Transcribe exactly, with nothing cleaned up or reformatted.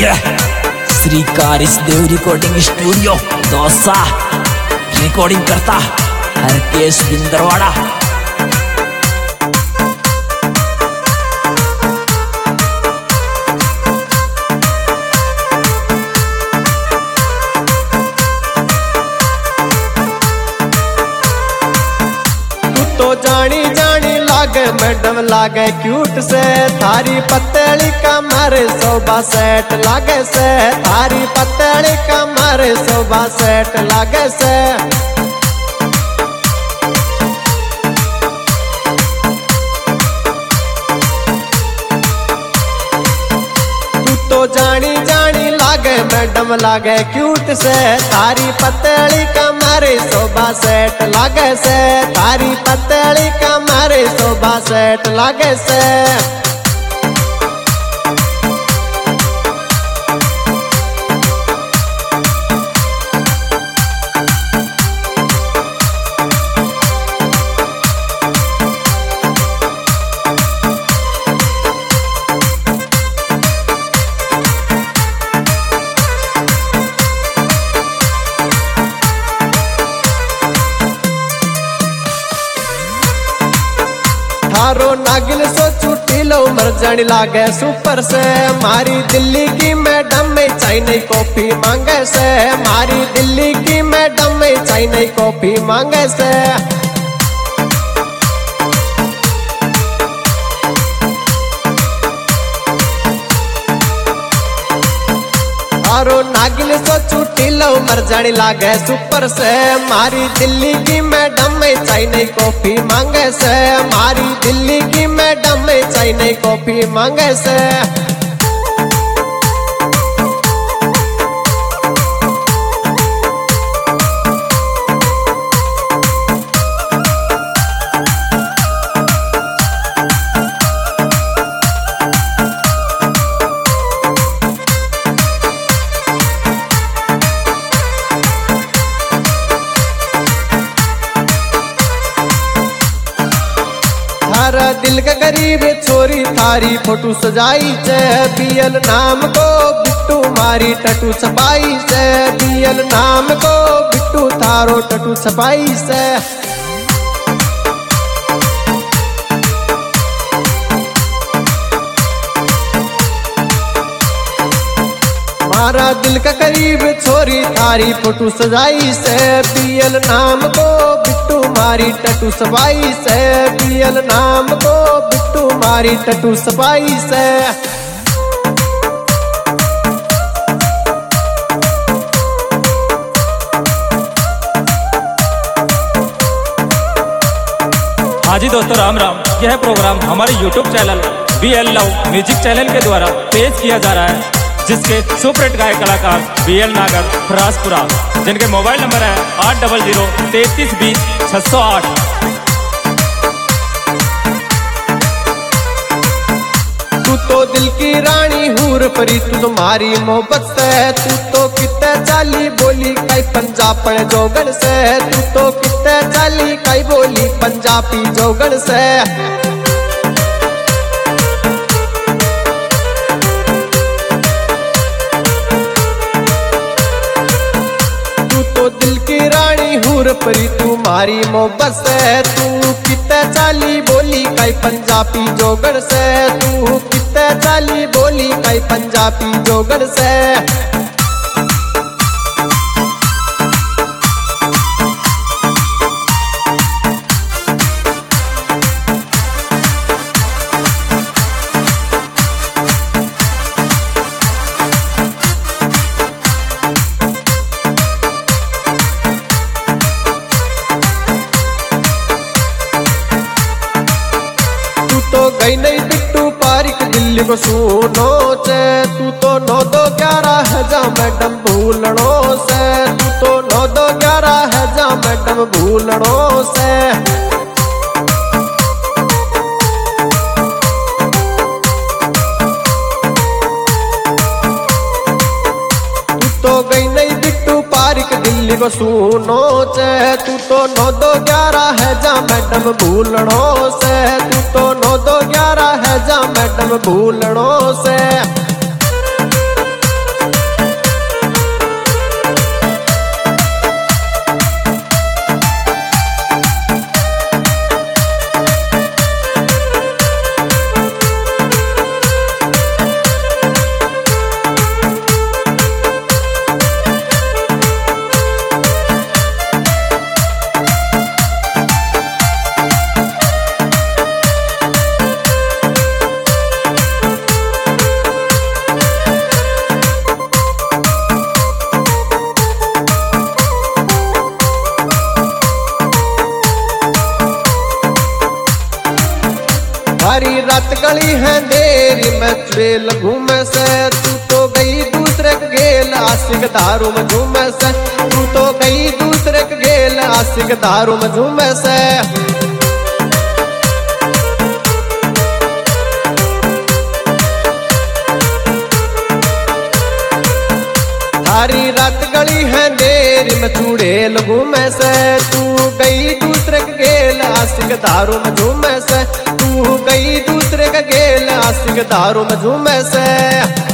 है Shri Karisdev recording studio Dausa. Recording करता हरकेश बिंदरवाड़ा। तो जानी जानी लागे मैडम लागे क्यूट से, थारी पतली कमर शोभा सेट लागे से, थारी पतली कमर शोभा सेट लागे से। तू तो जानी जानी लागे मैडम लागे क्यूट से, थारी पतली कमर शोभा सेट लागे से, थारी पतली कमर शोभा सेट लागे से। थारो नागिन सो छुट्टी लो मर जानी लागे सुपर से, मारी दिल्ली की मैडम में चाइनी कॉफी मांगे से, मारी दिल्ली की मैडम में चाइनी कॉफी मांगे से। थारो नागिन सो छुट्टी लो मर जानी लागे सुपर से, मारी दिल्ली की मैडम में चाइनी कॉफी मांगे से, मारी दिल्ली की मैडम में चाइनी कॉफी मांगे से। थारा दिल का गरीब छोरी थारी फोटो सजाई से, बियल नाम को बिट्टू मारी टटू छपाई से, बियल नाम को बिट्टू थारो टटू छपाई से। मारा दिल का करीब छोरी थारी फोटो सजाई से, बियल नाम को बिट्टू मारी टटू छपाई से, बियल नाम को बिट्टू मारी टटू छपाई से। हाँ जी दोस्तों, राम राम। यह प्रोग्राम हमारे YouTube channel B L love music channel के द्वारा पेश किया जा रहा है, जिसके सुपरहिट गायक कलाकार बी एल नागर फरासपुरा, जिनके मोबाइल नंबर है आठ डबल जीरो तैतीस बीस छह सौ आठ। तू तो दिल की रानी हूर परी तू तुम्हारी मोहब्बत से, तू तो कितने चाली बोली कई पंजाब जोगन से, तू तो कितने चाली कई बोली पंजाबी जोगन से। दिल की रानी हूर परी तुम्हारी मोहब्बत से, तू कितने चाली बोली कई पंजाबी जोगन से, तू कितने चाली बोली कई पंजाबी जोगन से। गई नहीं बिट्टू पारिक दिल्ली को सुनो से, तू तो नौ दो ग्यारह है जा मैडम भूलनो से, तू तो नौ दो ग्यारह है जा मैडम भूलनो से। तू तो गई नहीं बिट्टू पारिक दिल्ली को सुनो से, तू तो नौ दो ग्यारह है जा मैडम भूलनो से, तू तो नौ दो ग्यारह है जा मैडम भूलनो से। सारी रात गली है देरी में चुड़ैल घूमे से तू तो गई दूसरे के गेल आशिक दारू में झूमे से तू तो गई दूसरे के गेल आशिक दारू में झूमे से सारी रात गली है देरी में चुड़ैल घूमे से तू गई दूसरे के गेल आशिक दारू में झूमे से तू गई दूसरे के गेल आशिक दारू में झूमे से